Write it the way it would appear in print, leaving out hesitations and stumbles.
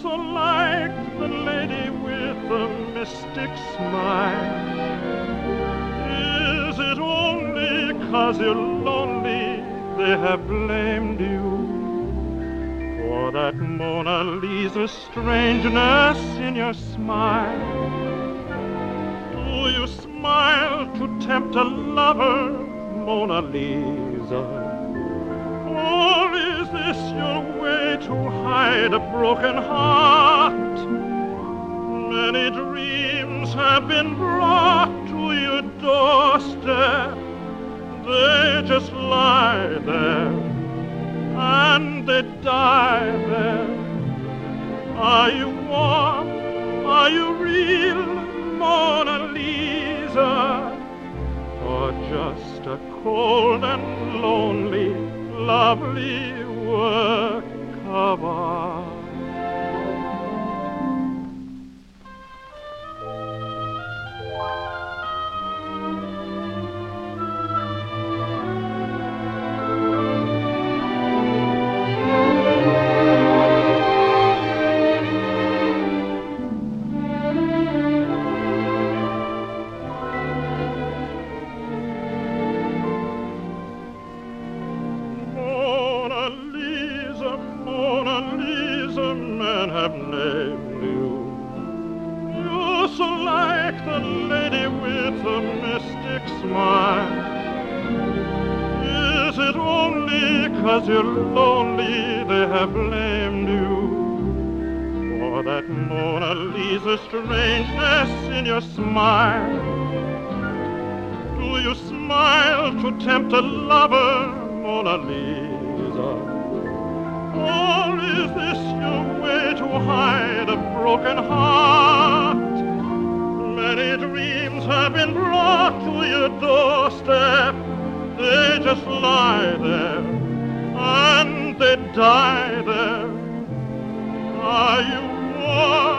so like the lady with the mystic smile. Is it only 'cause you're lonely they have blamed you for that Mona Lisa strangeness in your smile? Do you smile to tempt a lover, Mona Lisa? Or is this your way to hide a broken heart? Many dreams have been brought to your doorstep. They just lie there and they die there. Are you warm? Are you real, Mona Lisa? Or just a cold and lonely, lovely work of art? Mona Lisa, men have named you. You're so like the lady with the mystic smile. Is it only 'cause you're lonely they have blamed you for that Mona Lisa strangeness in your smile? Do you smile to tempt a lover, Mona Lisa? Or is this your way to hide a broken heart? Many dreams have been brought to your doorstep. They just lie there and they die there. Are you warm?